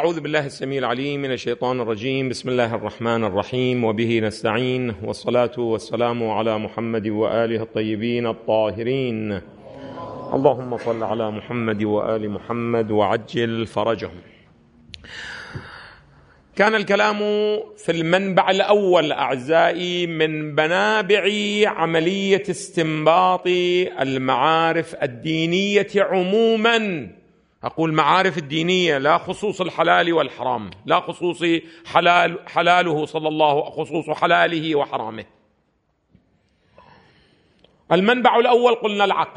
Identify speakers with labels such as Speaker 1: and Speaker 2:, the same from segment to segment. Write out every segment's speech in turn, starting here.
Speaker 1: أعوذ بالله السميع العليم من الشيطان الرجيم. بسم الله الرحمن الرحيم، وبه نستعين، والصلاة والسلام على محمد وآله الطيبين الطاهرين. اللهم صل على محمد وآل محمد وعجل فرجهم. كان الكلام في المنبع الأول أعزائي من منابع عملية استنباط المعارف الدينية عموما. أقول معارف الدينية، لا خصوص الحلال والحرام، لا خصوص حلاله صلى الله، خصوص حلاله وحرامه. المنبع الأول قلنا العقل.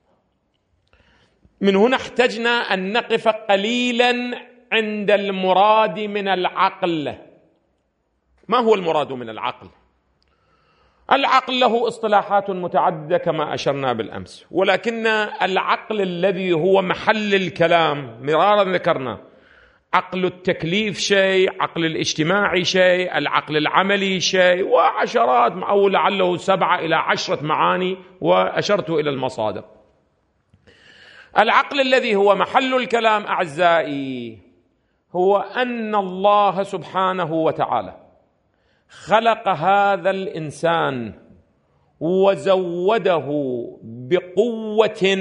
Speaker 1: من هنا احتجنا أن نقف قليلا عند المراد من العقل. ما هو المراد من العقل؟ العقل له اصطلاحات متعددة كما أشرنا بالأمس، ولكن العقل الذي هو محل الكلام مرارا ذكرنا، عقل التكليف شيء، عقل الاجتماعي شيء، العقل العملي شيء، وعشرات أو لعله 7 إلى 10 معاني، وأشرت إلى المصادر. العقل الذي هو محل الكلام أعزائي هو أن الله سبحانه وتعالى خلق هذا الإنسان وزوده بقوة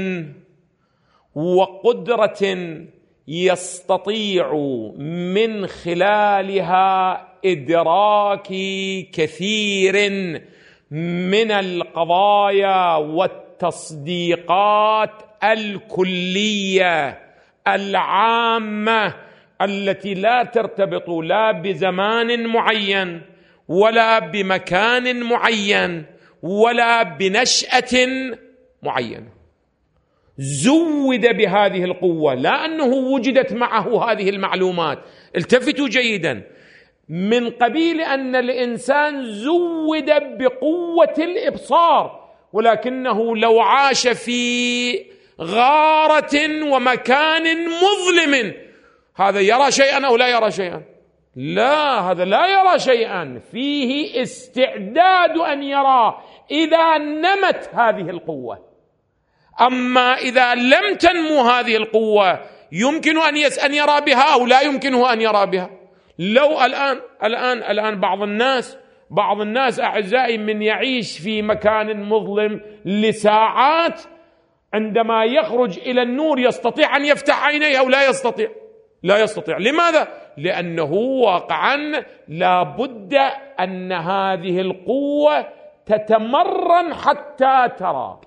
Speaker 1: وقدرة يستطيع من خلالها إدراك كثير من القضايا والتصديقات الكلية العامة التي لا ترتبط لا بزمان معين ولا بمكان معين ولا بنشأة معينة. زود بهذه القوة، لا أنه وجدت معه هذه المعلومات. التفتوا جيدا، من قبيل أن الإنسان زود بقوة الإبصار، ولكنه لو عاش في غارة ومكان مظلم هذا يرى شيئا أو لا يرى شيئا؟ لا، هذا لا يرى شيئا، فيه استعداد أن يرى إذا نمت هذه القوة. أما إذا لم تنمو هذه القوة يمكن أن يرى بها أو لا يمكنه أن يرى بها. لو الآن بعض الناس أعزائي من يعيش في مكان مظلم لساعات، عندما يخرج إلى النور يستطيع أن يفتح عينيه أو لا يستطيع؟ لا يستطيع. لماذا؟ لأنه واقعا لا بد أن هذه القوة تتمرن حتى ترى.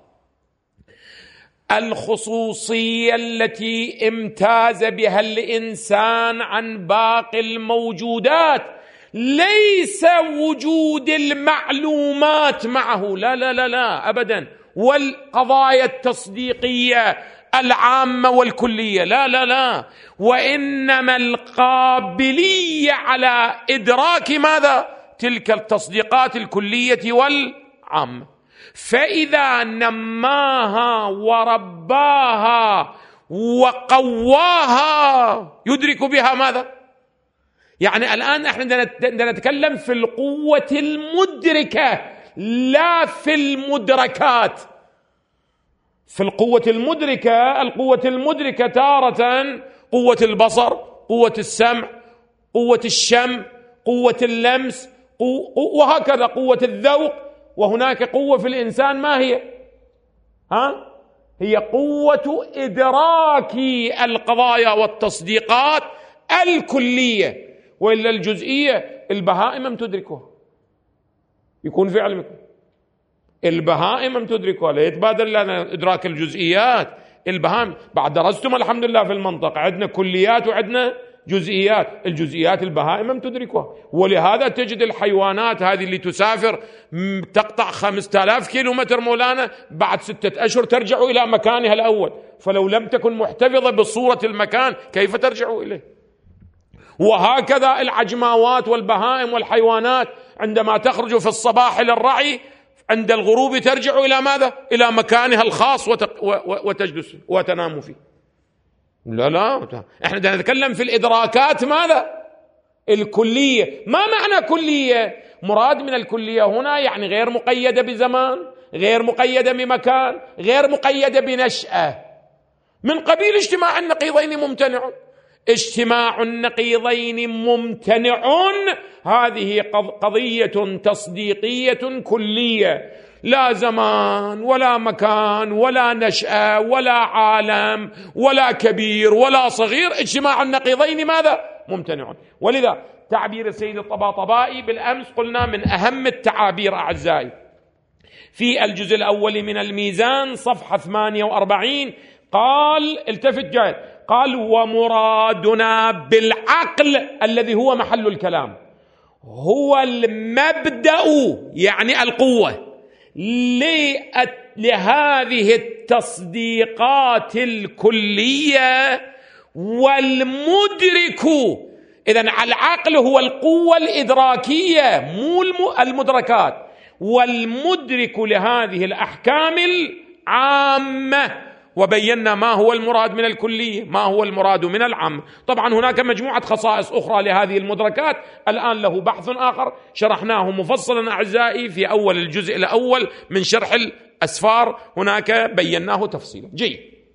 Speaker 1: الخصوصية التي امتاز بها الإنسان عن باقي الموجودات ليس وجود المعلومات معه، لا لا لا لا أبدا، والقضايا التصديقية العامة والكلية، لا لا لا، وإنما القابلية على إدراك ماذا؟ تلك التصديقات الكلية والعامة. فإذا نماها ورباها وقواها يدرك بها ماذا؟ يعني الآن احنا نتكلم في القوة المدركة لا في المدركات. في القوة المدركة تارة قوة البصر، قوة السمع، قوة الشم، قوة اللمس، وهكذا قوة الذوق. وهناك قوة في الإنسان، ما هي؟ هي قوة إدراك القضايا والتصديقات الكلية، وإلا الجزئية البهائم لم تدركها. يكون في علمكم البهائم لم تدركها، لا يتبادر لنا إدراك الجزئيات. البهائم بعد درستم الحمد لله في المنطق، عندنا كليات وعندنا جزئيات. الجزئيات البهائم لم تدركها، ولهذا تجد الحيوانات هذه اللي تسافر تقطع 5000 كيلومتر مولانا، بعد 6 أشهر ترجع إلى مكانها الأول. فلو لم تكن محتفظة بصورة المكان كيف ترجع إليه؟ وهكذا العجماوات والبهائم والحيوانات عندما تخرج في الصباح للرعي عند الغروب ترجع إلى ماذا؟ إلى مكانها الخاص وتجلس وتنام فيه. لا احنا نتكلم في الإدراكات ماذا؟ الكلية. ما معنى كلية؟ مراد من الكلية هنا يعني غير مقيدة بزمان، غير مقيدة بمكان، غير مقيدة بنشأة، من قبيل اجتماع النقيضين ممتنع. اجتماع النقيضين ممتنع، هذه قضية تصديقية كلية، لا زمان ولا مكان ولا نشأة ولا عالم ولا كبير ولا صغير، اجتماع النقيضين ماذا؟ ممتنع. ولذا تعبير السيد الطباطبائي بالأمس قلنا من أهم التعابير أعزائي في الجزء الأول من الميزان صفحة 48، قال التفت جاي، قال ومرادنا بالعقل الذي هو محل الكلام هو المبدأ، يعني القوة، لهذه التصديقات الكلية والمدرك. إذن العقل هو القوة الإدراكية مو المدركات، والمدرك لهذه الأحكام العامة. وبينا ما هو المراد من الكلية، ما هو المراد من العام. طبعا هناك مجموعة خصائص أخرى لهذه المدركات، الآن له بحث آخر شرحناه مفصلا أعزائي في أول الجزء الأول من شرح الأسفار، هناك بيناه تفصيلا. جيد،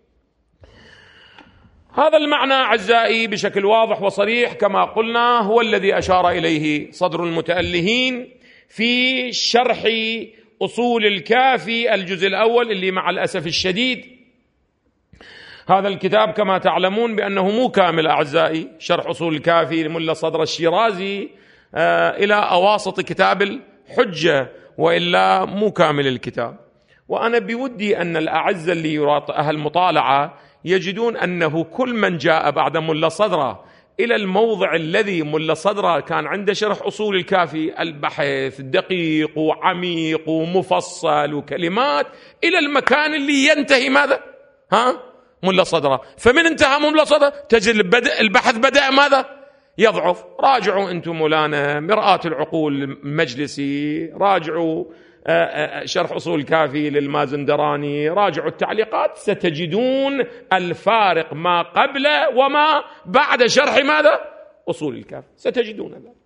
Speaker 1: هذا المعنى أعزائي بشكل واضح وصريح كما قلنا هو الذي أشار إليه صدر المتألهين في شرح أصول الكافي الجزء الأول، اللي مع الأسف الشديد هذا الكتاب كما تعلمون بأنه مو كامل أعزائي، شرح أصول الكافي لملا صدر الشيرازي إلى أواسط كتاب الحجة، وإلا مو كامل الكتاب. وأنا بودي أن الأعزة اللي يراد أهل مطالعة يجدون أنه كل من جاء بعد ملا صدره إلى الموضع الذي ملا صدره كان عنده شرح أصول الكافي، البحث دقيق وعميق ومفصل وكلمات، إلى المكان اللي ينتهي ماذا؟ ملا صدره. فمن انتهى ملا صدره تجد البحث بدأ ماذا؟ يضعف. راجعوا أنتم مولانا مرآة العقول المجلسي، راجعوا شرح أصول الكافي للمازندراني، راجعوا التعليقات، ستجدون الفارق ما قبل وما بعد شرح ماذا؟ أصول الكافي، ستجدون ذلك.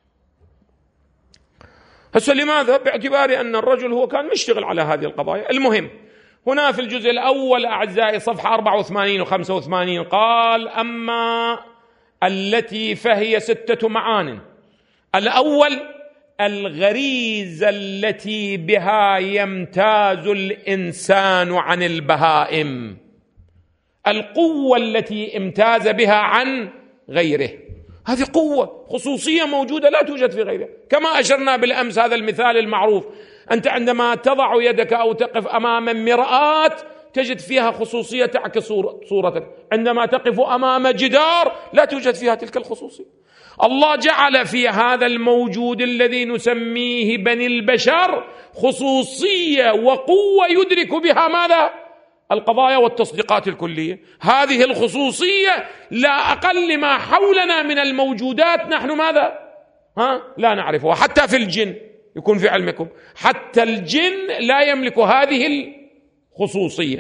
Speaker 1: هسه لماذا؟ باعتبار أن الرجل هو كان مشتغل على هذه القضايا. المهم هنا في الجزء الأول أعزائي صفحة 84 و85 قال أما التي فهي 6 معان. الأول الغريزة التي بها يمتاز الإنسان عن البهائم، القوة التي امتاز بها عن غيره، هذه قوة خصوصية موجودة لا توجد في غيره. كما أشرنا بالأمس هذا المثال المعروف، أنت عندما تضع يدك أو تقف أمام مرآة تجد فيها خصوصية تعكس صورتك، عندما تقف أمام جدار لا توجد فيها تلك الخصوصية. الله جعل في هذا الموجود الذي نسميه بني البشر خصوصية وقوة يدرك بها ماذا؟ القضايا والتصديقات الكلية. هذه الخصوصية لا أقل ما حولنا من الموجودات نحن ماذا؟ لا نعرفها. حتى في الجن يكون في علمكم، حتى الجن لا يملك هذه الخصوصية.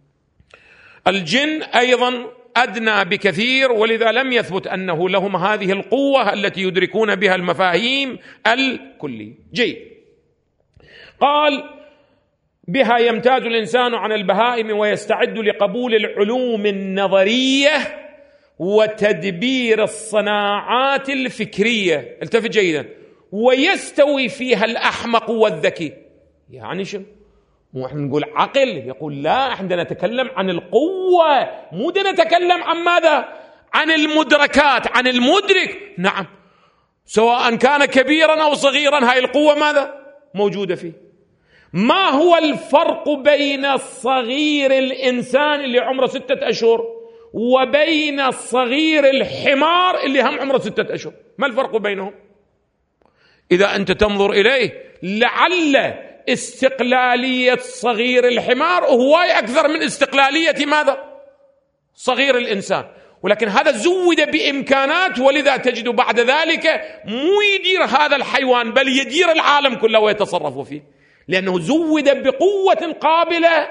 Speaker 1: الجن أيضا أدنى بكثير، ولذا لم يثبت أنه لهم هذه القوة التي يدركون بها المفاهيم الكلية. جيد، قال بها يمتاز الإنسان عن البهائم ويستعد لقبول العلوم النظرية وتدبير الصناعات الفكرية. التفت جيدا، ويستوي فيها الأحمق والذكي. يعني شو؟ مو احنا نقول عقل، يقول لا، احنا نتكلم عن القوة، مو نتكلم عن ماذا؟ عن المدركات، عن المدرك. نعم، سواء كان كبيرا أو صغيرا هاي القوة ماذا؟ موجودة فيه. ما هو الفرق بين الصغير الإنسان اللي عمره 6 أشهر وبين الصغير الحمار اللي هم عمره 6 أشهر؟ ما الفرق بينهم؟ إذا أنت تنظر إليه لعل استقلالية صغير الحمار هواي أكثر من استقلالية ماذا؟ صغير الإنسان. ولكن هذا زود بإمكانات، ولذا تجد بعد ذلك مو يدير هذا الحيوان بل يدير العالم كله ويتصرف فيه، لأنه زود بقوة قابلة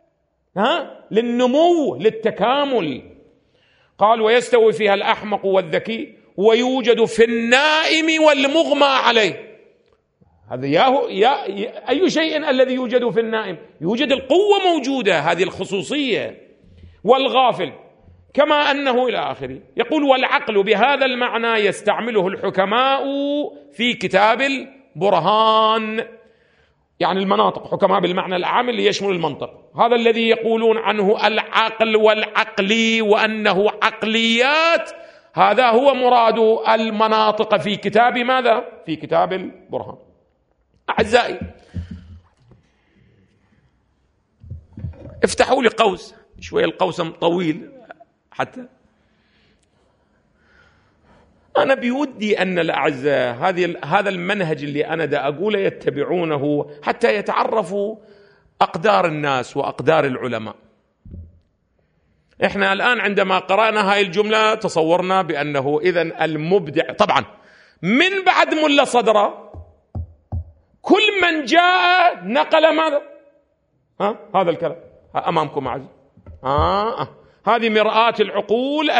Speaker 1: للنمو للتكامل. قال ويستوي فيها الأحمق والذكي ويوجد في النائم والمغمى عليه. هذا أي شيء الذي يوجد في النائم؟ يوجد القوة موجودة، هذه الخصوصية. والغافل كما أنه إلى آخره. يقول والعقل بهذا المعنى يستعمله الحكماء في كتاب البرهان، يعني المناطق، حكماء بالمعنى العام اللي يشمل المنطق، هذا الذي يقولون عنه العقل والعقلي وأنه عقليات، هذا هو مراد المناطق في كتاب ماذا؟ في كتاب البرهان. أعزائي افتحوا لي قوس، شوية القوس طويل حتى أنا بودي أن الأعزاء هذا المنهج اللي أنا دا أقوله يتبعونه حتى يتعرفوا أقدار الناس وأقدار العلماء. إحنا الآن عندما قرأنا هاي الجملة تصورنا بأنه إذن المبدع، طبعا من بعد ملا صدرة كل من جاء نقل ماذا؟ هذا الكلام أمامكم أعزائي. هذه مرآة العقول،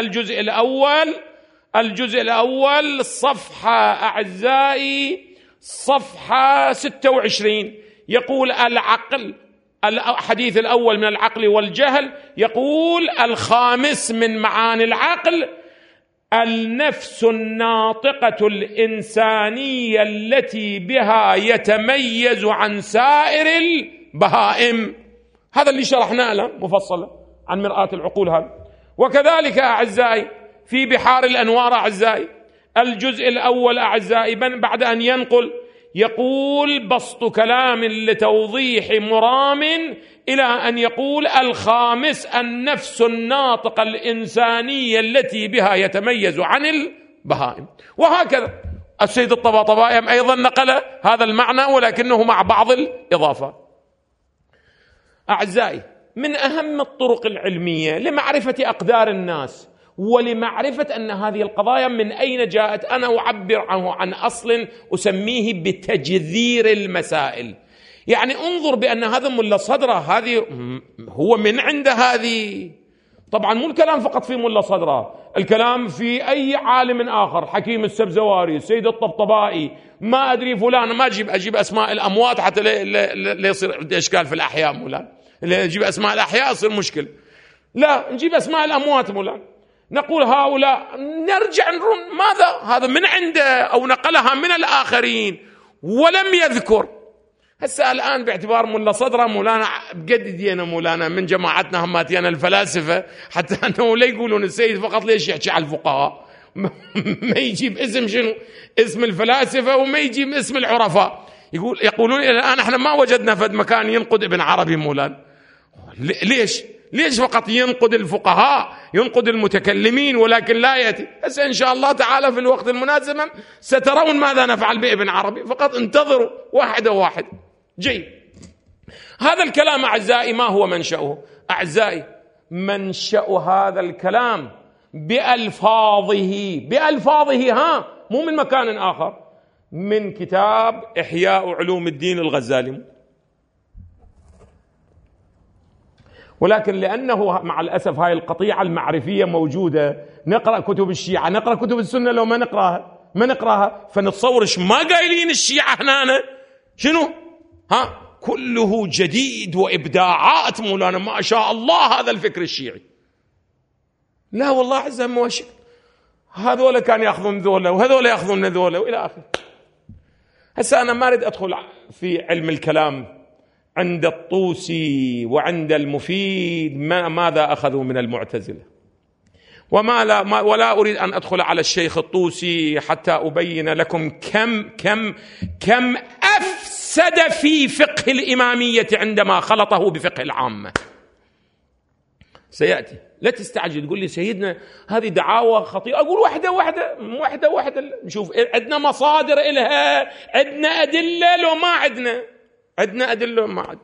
Speaker 1: الجزء الأول صفحة أعزائي، صفحة 26. يقول العقل، الحديث الأول من العقل والجهل، يقول الخامس من معاني العقل النفس الناطقة الإنسانية التي بها يتميز عن سائر البهائم. هذا اللي شرحناه له مفصلا عن مرآة العقول هذا. وكذلك أعزائي في بحار الأنوار أعزائي الجزء الأول أعزائي بعد أن ينقل يقول بسط كلام لتوضيح مرام إلى أن يقول الخامس النفس الناطقة الإنسانية التي بها يتميز عن البهائم. وهكذا السيد الطباطبائي أيضا نقل هذا المعنى ولكنه مع بعض الإضافات. أعزائي من أهم الطرق العلمية لمعرفة أقدار الناس ولمعرفة أن هذه القضايا من أين جاءت، أنا أعبر عنه عن أصل أسميه بتجذير المسائل. يعني انظر بأن هذا ملا صدرة هذه هو من عند هذه، طبعا مو الكلام فقط في ملا صدرة، الكلام في أي عالم آخر، حكيم السبزواري، السيد الطبطبائي، ما أدري فلان، ما أجيب أسماء الأموات حتى لا يصير عندي إشكال في الأحياء مولانا، اللي نجيب أسماء الأحياء يصير مشكلة، لا نجيب أسماء الأموات مولانا، نقول هؤلاء، نرجع نرون ماذا هذا من عنده أو نقلها من الآخرين ولم يذكر. هسه الآن باعتبار ملا صدرة مولانا بقددينا مولانا من جماعتنا هماتينا الفلاسفة حتى أنه لا يقولون السيد فقط ليش يحكي على الفقهاء ما يجيب اسم شنو؟ اسم الفلاسفة وما يجيب اسم العرفاء. يقولون إلى الآن احنا ما وجدنا فد مكان ينقد ابن عربي مولانا. ليش فقط ينقد الفقهاء، ينقد المتكلمين ولكن لا يأتي؟ هسه إن شاء الله تعالى في الوقت المناسب سترون ماذا نفعل بابن عربي، فقط انتظروا واحدة. جيد. هذا الكلام أعزائي ما هو منشأه؟ أعزائي منشأ هذا الكلام بألفاظه مو من مكان آخر، من كتاب إحياء علوم الدين الغزالي. ولكن لأنه مع الأسف هاي القطيعة المعرفية موجودة، نقرأ كتب الشيعة، نقرأ كتب السنة، لو ما نقرأها فنتصورش ما قايلين الشيعة هنا شنو كله جديد وإبداعات مولانا ما شاء الله هذا الفكر الشيعي. لا والله عز وجل هذول كان يأخذون ذولا وهذول يأخذون ذولا وإلى آخره. هسه أنا ما أريد أدخل في علم الكلام عند الطوسي وعند المفيد ماذا أخذوا من المعتزلة، ولا أريد أن أدخل على الشيخ الطوسي حتى أبين لكم كم أفسد في فقه الإمامية عندما خلطه بفقه العامة. سيأتي، لا تستعجل تقول لي سيدنا هذه دعاوى خطيرة، أقول واحدة نشوف عندنا مصادر إلها، عندنا أدلة لو ما عندنا أدلة ما عندنا.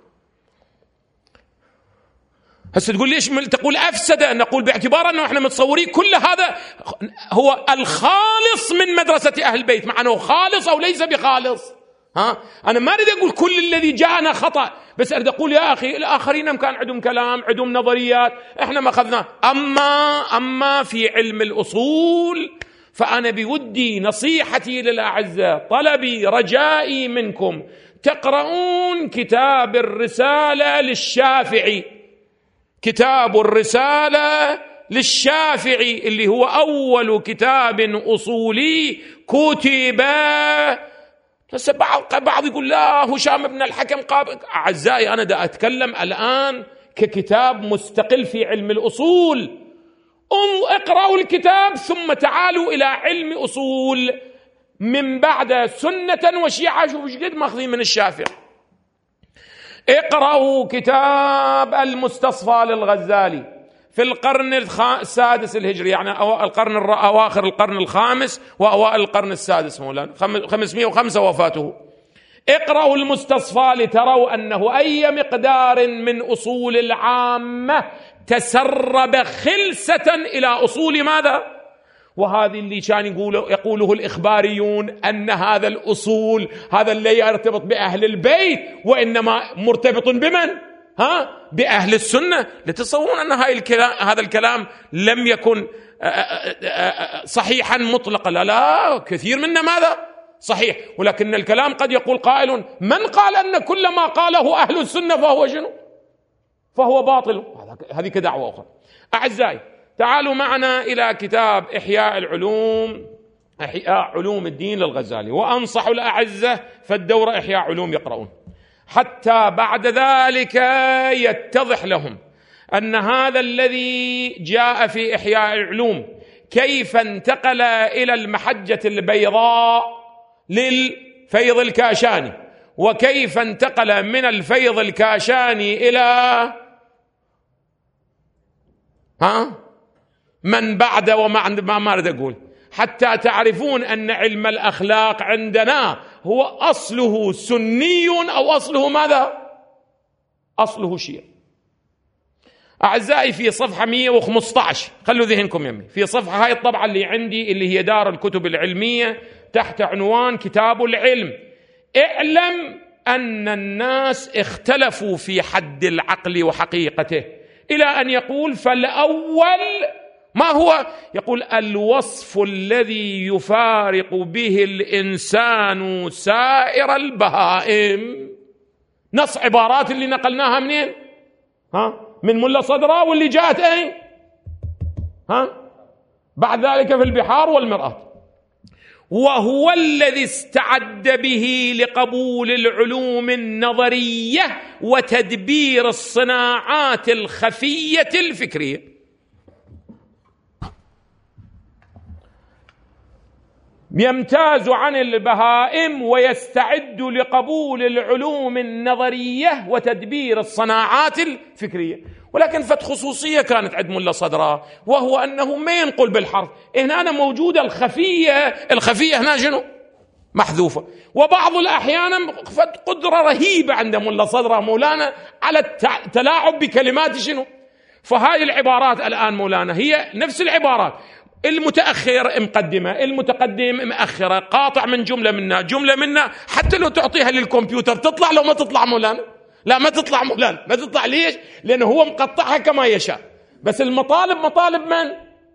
Speaker 1: هسه تقول ليش تقول أفسد؟ نقول باعتبار أنه إحنا متصورين كل هذا هو الخالص من مدرسة أهل البيت، مع أنه خالص أو ليس بخالص. أنا ما أريد أقول كل الذي جاءنا خطأ، بس أريد أقول يا أخي الآخرين كان عندهم كلام، عندهم نظريات، إحنا ما أخذناه. أما في علم الأصول فأنا بودي نصيحتي للأعزاء، طلبي رجائي منكم تقرؤون كتاب الرسالة للشافعي، كتاب الرسالة للشافعي اللي هو أول كتاب أصولي كتب. بس بعض يقول لا هشام بن الحكم قابل. أعزائي أنا دا أتكلم الآن ككتاب مستقل في علم الأصول. اقرأوا الكتاب ثم تعالوا إلى علم أصول من بعد سنة وشيعة. شوفوا ايش قد ماخذين من الشافعي. اقرأوا كتاب المستصفى للغزالي في القرن السادس الهجري، يعني أواخر القرن الخامس وأوائل القرن السادس، مولانا 505 وفاته. اقرأوا المستصفى لتروا أنه أي مقدار من أصول العامة تسرب خلسة إلى أصول ماذا؟ وهذه اللي كان يقوله الإخباريون أن هذا الأصول هذا اللي يرتبط بأهل البيت وإنما مرتبط بمن؟ بأهل السنة. لتصورون أن هذا الكلام لم يكن صحيحا مطلقا. لا كثير منا ماذا؟ صحيح. ولكن الكلام قد يقول قائل من قال أن كل ما قاله أهل السنة فهو شنو؟ فهو باطل. هذه كدعوة أخرى. أعزائي تعالوا معنا إلى كتاب إحياء العلوم، إحياء علوم الدين للغزالي. وأنصح الأعزة فالدورة إحياء علوم يقرؤون حتى بعد ذلك يتضح لهم أن هذا الذي جاء في إحياء العلوم كيف انتقل إلى المحجة البيضاء للفيض الكاشاني، وكيف انتقل من الفيض الكاشاني إلى من بعد ما أريد أقول، حتى تعرفون أن علم الأخلاق عندنا هو أصله سني أو أصله ماذا؟ أصله شيعي. أعزائي في صفحة 115 خلوا ذهنكم يمي، في صفحة هاي الطبعة اللي عندي اللي هي دار الكتب العلمية تحت عنوان كتاب العلم. اعلم أن الناس اختلفوا في حد العقل وحقيقته إلى أن يقول فالأول ما هو؟ يقول الوصف الذي يفارق به الإنسان سائر البهائم. نص عبارات اللي نقلناها منين؟ من ملا صدراء، واللي جاءت أين؟ بعد ذلك في البحار والمرآة. وهو الذي استعد به لقبول العلوم النظرية وتدبير الصناعات الخفية الفكرية. يمتاز عن البهائم ويستعد لقبول العلوم النظرية وتدبير الصناعات الفكرية. ولكن فت خصوصية كانت عند ملا صدراء، وهو أنه ما ينقل بالحرف. هنا أنا موجودة الخفية هنا شنو؟ محذوفة. وبعض الأحيان فت قدرة رهيبة عند ملا صدراء مولانا على التلاعب بكلمات شنو؟ فهاي العبارات الآن مولانا هي نفس العبارات، المتأخر مقدمة، المتقدم مأخرة، قاطع من جملة منا، حتى لو تعطيها للكمبيوتر تطلع، لو ما تطلع مولانا لا ما تطلع مولانا، ما تطلع. ليش؟ لأنه هو مقطعها كما يشاء. بس المطالب مطالب من؟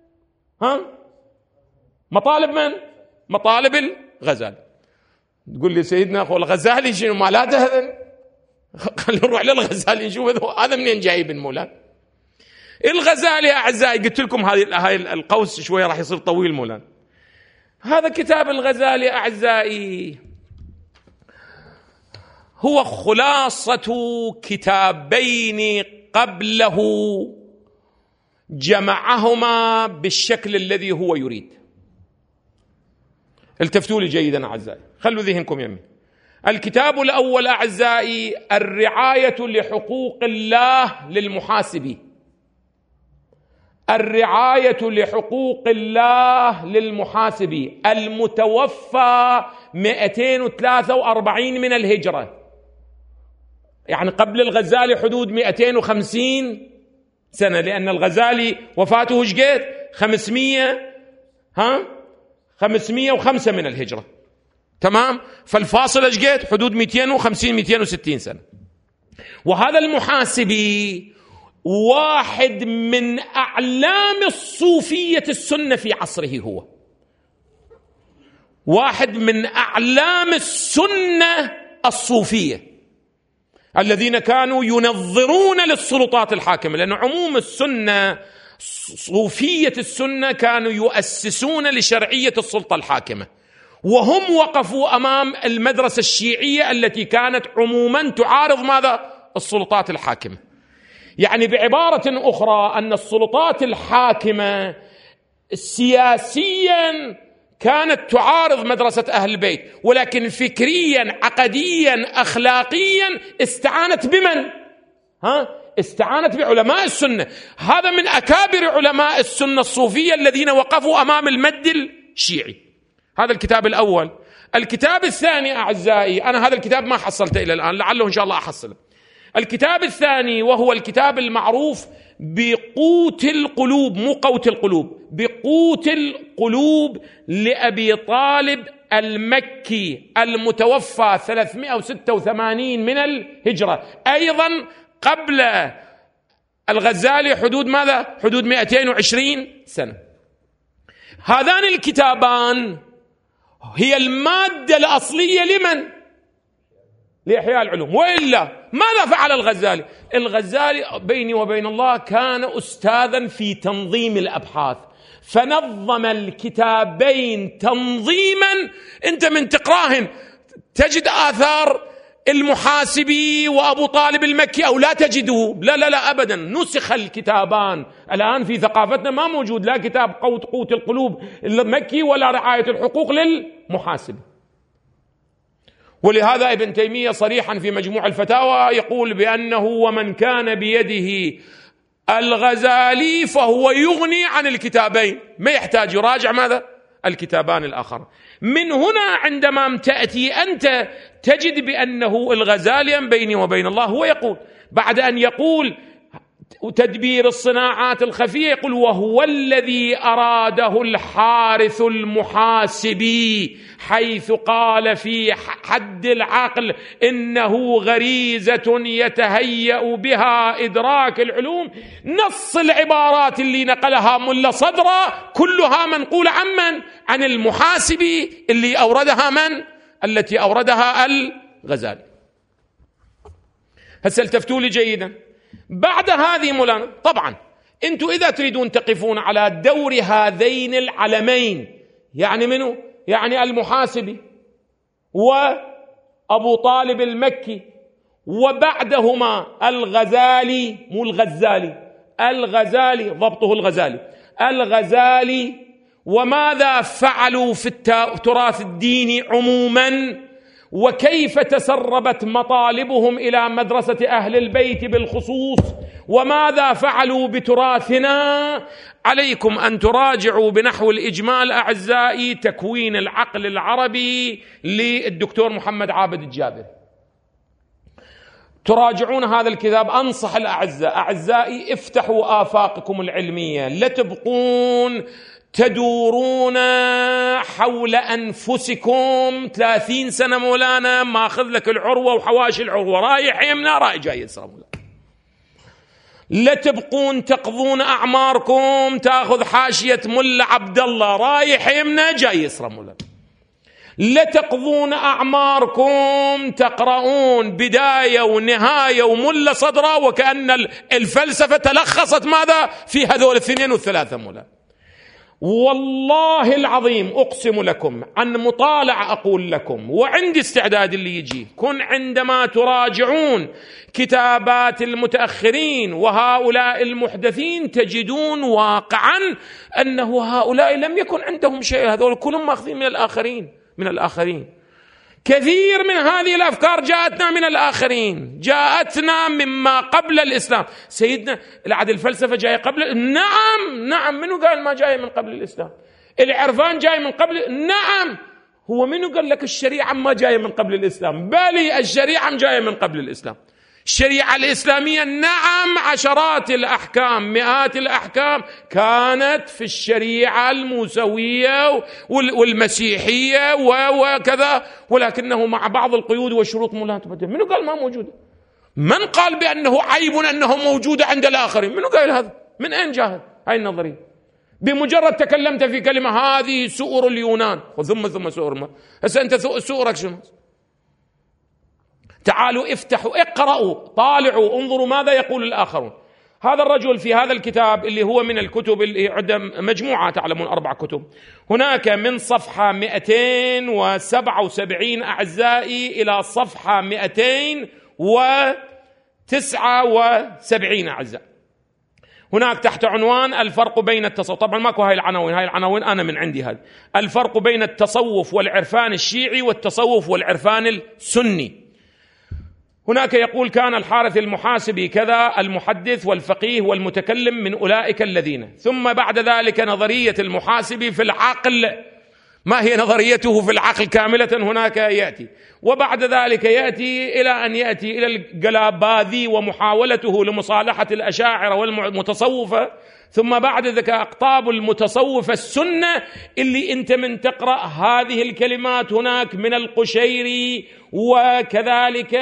Speaker 1: مطالب من؟ مطالب الغزالي. تقول لي سيدنا أخو الغزالي شنو مالاته هذا؟ خلينا نروح للغزالي نشوف هذا منين جايب مولانا. الغزالي أعزائي قلت لكم هاي القوس شوية راح يصير طويل مولانا. هذا كتاب الغزالي أعزائي هو خلاصة كتابين قبله جمعهما بالشكل الذي هو يريد. التفتوا لي جيدا أعزائي، خلوا ذهنكم يمي. الكتاب الأول أعزائي الرعاية لحقوق الله للمحاسبين، الرعاية لحقوق الله للمحاسبين، المتوفى 243 من الهجرة، يعني قبل الغزالي حدود 250 سنة، لأن الغزالي وفاته شقد 505 من الهجرة، تمام؟ فالفاصلة شقد حدود 250-260 سنة. وهذا المحاسبي واحد من أعلام الصوفية السنة في عصره، هو واحد من أعلام السنة الصوفية الذين كانوا ينظرون للسلطات الحاكمة، لأن عموم السنة صوفية السنة كانوا يؤسسون لشرعية السلطة الحاكمة، وهم وقفوا أمام المدرسة الشيعية التي كانت عموما تعارض ماذا؟ السلطات الحاكمة. يعني بعبارة أخرى أن السلطات الحاكمة سياسيا كانت تعارض مدرسة أهل البيت، ولكن فكريا عقديا أخلاقيا استعانت بمن؟ استعانت بعلماء السنة. هذا من أكابر علماء السنة الصوفية الذين وقفوا أمام المد الشيعي. هذا الكتاب الأول. الكتاب الثاني أعزائي، أنا هذا الكتاب ما حصلته إلى الآن، لعله إن شاء الله أحصله. الكتاب الثاني وهو الكتاب المعروف بقوت القلوب، مو قوت القلوب، بقوت القلوب لأبي طالب المكي المتوفى 386 من الهجرة، أيضا قبل الغزالي حدود ماذا؟ حدود 220 سنة. هذان الكتابان هي المادة الأصلية لمن؟ لإحياء العلوم. وإلا ماذا فعل الغزالي؟ الغزالي بيني وبين الله كان أستاذا في تنظيم الأبحاث، فنظم الكتابين تنظيما أنت من تقراهن تجد آثار المحاسبي وأبو طالب المكي أو لا تجده، لا لا لا أبدا، نسخ الكتابان. الآن في ثقافتنا ما موجود لا كتاب قوت القلوب المكي ولا رعاية الحقوق للمحاسب. ولهذا ابن تيمية صريحا في مجموع الفتاوى يقول بأنه ومن كان بيده الغزالي فهو يغني عن الكتابين، ما يحتاج يراجع ماذا؟ الكتابان الآخر. من هنا عندما تأتي أنت تجد بأنه الغزالي بيني وبين الله هو يقول بعد أن يقول تدبير الصناعات الخفية، يقول وهو الذي أراده الحارث المحاسبي حيث قال في حد العقل إنه غريزة يتهيأ بها إدراك العلوم. نص العبارات اللي نقلها ملا صدرة كلها منقولة عن عن المحاسبي اللي أوردها من؟ التي أوردها الغزالي. هسه التفتوا لي جيدا. بعد هذه مولانا طبعا انتم اذا تريدون تقفون على دور هذين العلمين، يعني منو؟ يعني المحاسبي وابو طالب المكي وبعدهما الغزالي، مو الغزالي، الغزالي ضبطه الغزالي وماذا فعلوا في التراث الديني عموما، وكيف تسربت مطالبهم إلى مدرسة أهل البيت بالخصوص، وماذا فعلوا بتراثنا. عليكم أن تراجعوا بنحو الإجمال أعزائي تكوين العقل العربي للدكتور محمد عابد الجابري، تراجعون هذا الكتاب. أنصح الأعزاء أعزائي افتحوا آفاقكم العلمية، لا تبقون تدورون حول أنفسكم 30 سنة مولانا، ما أخذ لك العروة وحواشي العروة، رايح يمنى رايح جاي يسرى مولانا. لا تبقون تقضون أعماركم تأخذ حاشية ملا عبد الله، رايح يمنى جاي يسرى مولانا. لا تقضون أعماركم تقرؤون بداية ونهاية وملا صدرة وكأن الفلسفة تلخصت ماذا في هذول الاثنين والثلاثة مولانا. والله العظيم أقسم لكم عن مطالعة أقول لكم، وعندي استعداد اللي يجي كن عندما تراجعون كتابات المتأخرين وهؤلاء المحدثين تجدون واقعا أنه هؤلاء لم يكن عندهم شيء، هذول كلهم ماخذين من الآخرين. كثير من هذه الأفكار جاءتنا من الآخرين، جاءتنا مما قبل الإسلام. سيدنا العد الفلسفة جاية قبل، نعم منو قال ما جاية من قبل الإسلام؟ العرفان جاي من قبل، نعم. هو منو قال لك الشريعة ما جاية من قبل الإسلام؟ بل الشريعة جاية من قبل الإسلام. الشريعة الإسلامية نعم عشرات الأحكام مئات الأحكام كانت في الشريعة الموسوية والمسيحية وكذا، ولكنه مع بعض القيود والشروط لا تبدل. منو قال ما موجودة؟ من قال بأنه عيب أنه موجودة عند الآخرين؟ منو قال هذا؟ من أين جاء هاي النظرية؟ بمجرد تكلمت في كلمة هذه سؤر اليونان ثم سؤر ما، هسه أنت سؤرك شنو؟ تعالوا افتحوا اقرأوا طالعوا انظروا ماذا يقول الآخرون. هذا الرجل في هذا الكتاب اللي هو من الكتب اللي عندها مجموعة، تعلمون 4 كتب، هناك من صفحة 277 أعزائي إلى صفحة 279 أعزائي، هناك تحت عنوان الفرق بين التصوف. طبعا ماكو هاي العناوين، هاي العناوين أنا من عندي، هذه الفرق بين التصوف والعرفان الشيعي والتصوف والعرفان السني. هناك يقول: كان الحارث المحاسبي كذا، المحدث والفقيه والمتكلم من أولئك الذين. ثم بعد ذلك نظرية المحاسبي في العقل، ما هي نظريته في العقل كاملة هناك يأتي. وبعد ذلك يأتي إلى أن يأتي إلى الجلاباذي ومحاولته لمصالحة الأشاعرة والمتصوفة. ثم بعد ذلك أقطاب المتصوفة السنة اللي أنت من تقرأ هذه الكلمات هناك من القشيري وكذلك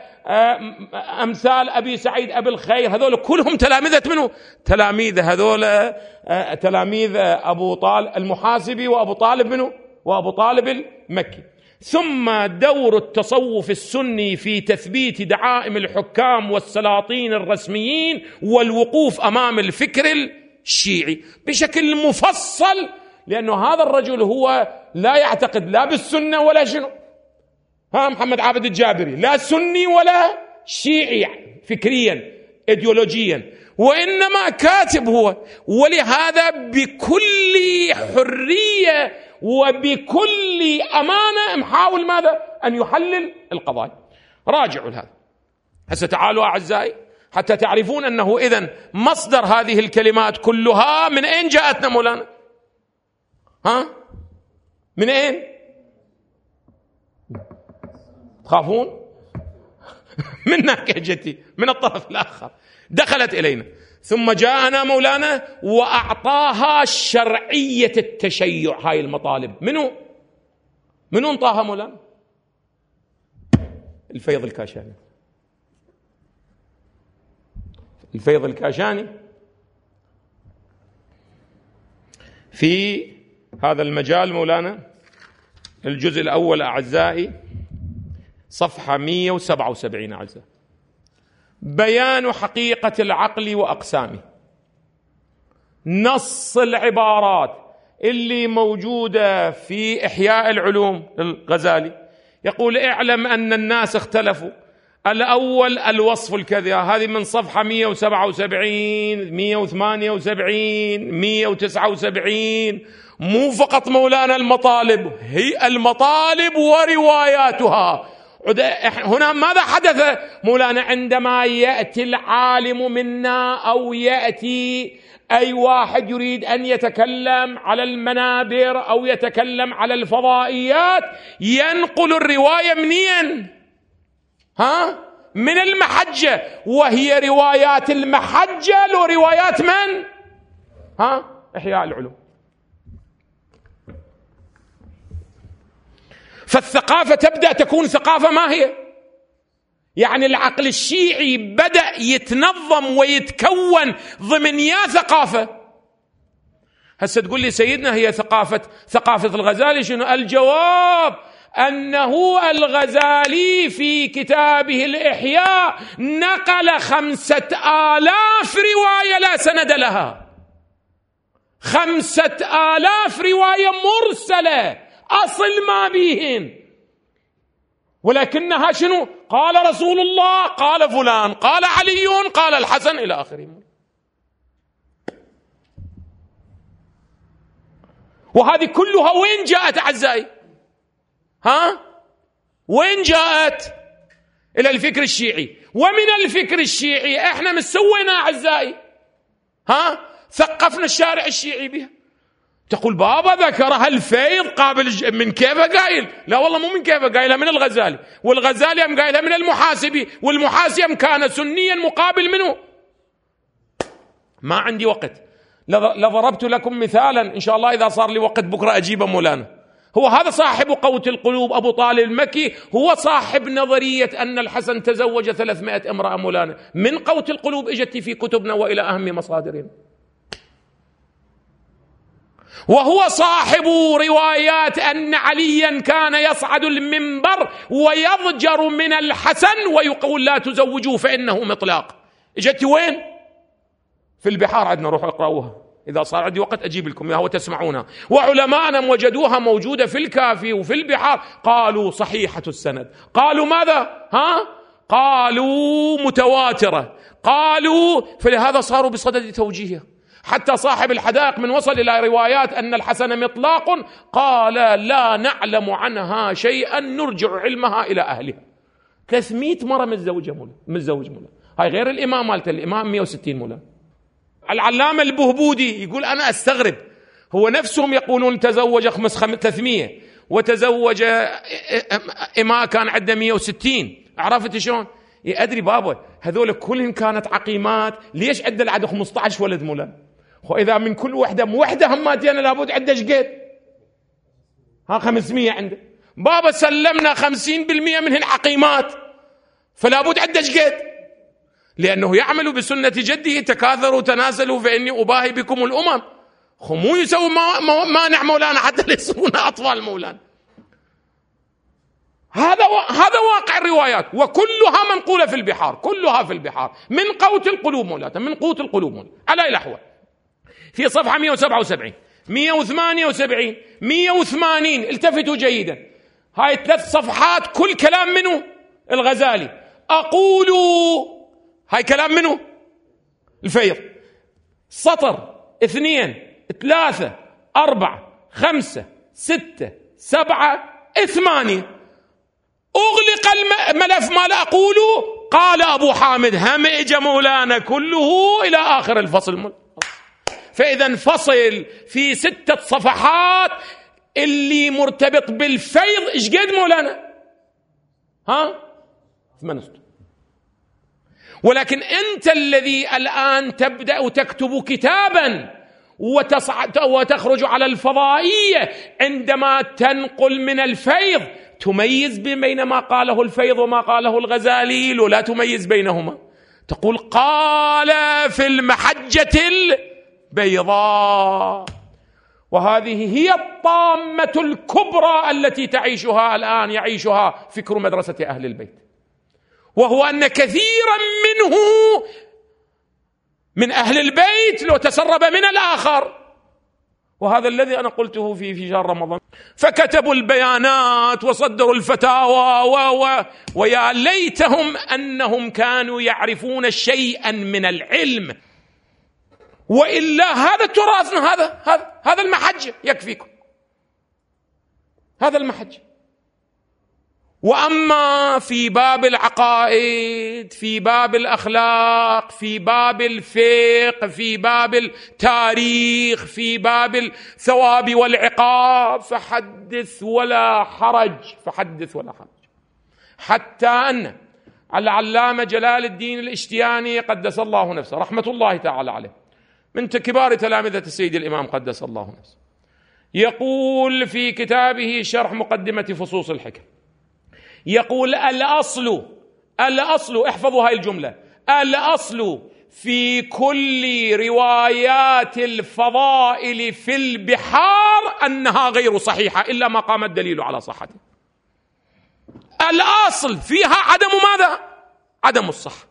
Speaker 1: أمثال أبي سعيد أبي الخير، هذول كلهم تلامذة منه، تلاميذ هذول تلاميذ أبو طالب المحاسبي وأبو طالب منه وأبو طالب المكي. ثم دور التصوف السني في تثبيت دعائم الحكام والسلاطين الرسميين والوقوف أمام الفكر الشيعي بشكل مفصل، لأنه هذا الرجل هو لا يعتقد لا بالسنة ولا شنو، محمد عابد الجابري، لا سني ولا شيعي فكريا ايديولوجيا، وإنما كاتب هو. ولهذا بكل حرية وبكل أمانة محاول ماذا؟ أن يحلل القضايا. راجعوا هذا. هسه تعالوا أعزائي حتى تعرفون أنه إذن مصدر هذه الكلمات كلها من أين جاءتنا مولانا؟ من أين؟ تخافون؟ من ناحيتي، من الطرف الآخر دخلت إلينا، ثم جاءنا مولانا وأعطاها شرعية التشيع. هاي المطالب منو انطاها مولانا؟ الفيض الكاشاني. الفيض الكاشاني في هذا المجال مولانا الجزء الأول أعزائي صفحة 177 أعزائي: بيان حقيقة العقل وأقسامه. نص العبارات اللي موجودة في إحياء العلوم الغزالي يقول: اعلم أن الناس اختلفوا. الأول الوصف الكذا، هذه من صفحة 177 178 179. مو فقط مولانا المطالب، هي المطالب ورواياتها. هنا ماذا حدث مولانا عندما يأتي العالم منا أو يأتي أي واحد يريد أن يتكلم على المنابر أو يتكلم على الفضائيات، ينقل الرواية منين؟ من المحجة، وهي روايات المحجة لو روايات من؟ إحياء العلوم. فالثقافة تبدأ تكون ثقافة ما هي؟ يعني العقل الشيعي بدأ يتنظم ويتكون ضمن يا ثقافة. هسه تقول لي سيدنا هي ثقافة الغزالي شنو؟ الجواب أنه الغزالي في كتابه الإحياء نقل 5000 رواية لا سند لها، 5000 رواية مرسلة أصل ما بيهن، ولكنها شنو؟ قال رسول الله، قال فلان، قال علي، قال الحسن، إلى آخره. وهذه كلها وين جاءت أعزائي؟ وين جاءت؟ إلى الفكر الشيعي. ومن الفكر الشيعي احنا مسوينا أعزائي، ثقفنا الشارع الشيعي بها. تقول بابا ذكرها الفيض قابل من كيفه قايل؟ لا والله مو من كيفه قايلها، من الغزالي، والغزالي هم قايلها من المحاسبي، والمحاسب كان سنيا مقابل منه. ما عندي وقت، لضربت لكم مثالا إن شاء الله إذا صار لي وقت بكرة أجيبه مولانا. هو هذا صاحب قوت القلوب أبو طالب المكي، هو صاحب نظرية أن الحسن تزوج 300 امرأة مولانا. من قوت القلوب اجت في كتبنا وإلى أهم مصادرنا. وهو صاحب روايات أن عليا كان يصعد المنبر ويضجر من الحسن ويقول لا تزوجوا فإنه مطلاق. اجت وين؟ في البحار عندنا، روحوا اقرأوها، إذا صار عندي وقت أجيب لكم إياها وتسمعونها. وعلماءنا وجدوها موجودة في الكافي وفي البحار، قالوا صحيحة السند. قالوا ماذا؟ قالوا متواترة. قالوا فلهذا صاروا بصدد توجيهها. حتى صاحب الحدائق من وصل إلى روايات أن الحسن مطلاق قال لا نعلم عنها شيئا نرجع علمها إلى أهلها. 300 مرة متزوج مولا. هاي غير الإمام مالته، الإمام 160 مولا. العلامة البهبودي يقول أنا أستغرب، هو نفسهم يقولون تزوج 300 وتزوج إماء كان عنده 160. عرفت شلون؟ أدري بابا هذول كلهم كانت عقيمات، ليش عنده العدد 15 ولد مولا؟ وإذا من كل وحدة هماتين لابد عنده شقد 500 عنده. بابا سلمنا 50% منهن عقيمات، فلابد عنده شقد، لأنه يعمل بسنة جده تكاثروا تناسلوا فإني أباهي بكم الأمم. مو يسوي مانع مولانا حتى يصيرون أطفال مولانا. هذا واقع الروايات، وكلها منقولة في البحار، كلها في البحار، من قوت القلوب مولانا، من قوت القلوب مولانا. على الأحوال في صفحة 177 178 180 التفتوا جيدا، هاي 3 صفحات كل كلام منه الغزالي. أقول هاي كلام منه الفيض، سطر 2 3 4 5 6 7 8 أغلق الملف ما لا أقول. قال أبو حامد هم إجا مولانا كله إلى آخر الفصل. فإذا انفصل في 6 صفحات اللي مرتبط بالفيض إيش قد مولانا؟ 8 سطور. ولكن أنت الذي الآن تبدأ تكتب كتابا وتخرج على الفضائية، عندما تنقل من الفيض تميز بين ما قاله الفيض وما قاله الغزالي، ولا تميز بينهما. تقول قال في المحجة البيضاء. وهذه هي الطامة الكبرى التي يعيشها فكر مدرسة أهل البيت، وهو أن كثيرا منه من أهل البيت لو تسرب من الآخر. وهذا الذي أنا قلته في شهر رمضان، فكتبوا البيانات وصدروا الفتاوى ويا ليتهم أنهم كانوا يعرفون شيئا من العلم، وإلا هذا تراثنا، هذا المحجة يكفيكم، هذا المحجة. وأما في باب العقائد، في باب الأخلاق، في باب الفقه، في باب التاريخ، في باب الثواب والعقاب، فحدث ولا حرج، فحدث ولا حرج. حتى أن العلامة جلال الدين الاشتياني قدس الله نفسه رحمة الله تعالى عليه، من كبار تلامذة السيد الإمام قدس الله نفسه، يقول في كتابه شرح مقدمة فصوص الحكم، يقول الأصل احفظوا هاي الجملة، الأصل في كل روايات الفضائل في البحار أنها غير صحيحة إلا ما قام الدليل على صحته. الأصل فيها عدم ماذا؟ عدم الصحة.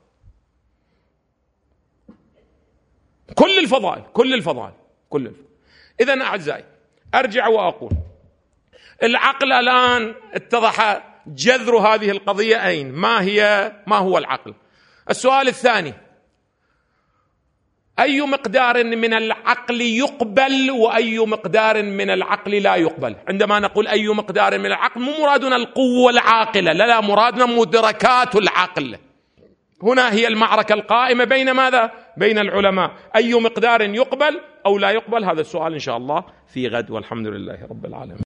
Speaker 1: كل الفضائل. إذن أعزائي أرجع وأقول العقل الآن اتضح جذر هذه القضية أين؟ ما هو العقل؟ السؤال الثاني، أي مقدار من العقل يقبل وأي مقدار من العقل لا يقبل؟ عندما نقول أي مقدار من العقل مو مرادنا القوة العاقلة، لا، مرادنا مدركات العقل. هنا هي المعركة القائمة بين ماذا؟ بين العلماء، أي مقدار يقبل أو لا يقبل. هذا السؤال إن شاء الله في غد، والحمد لله رب العالمين.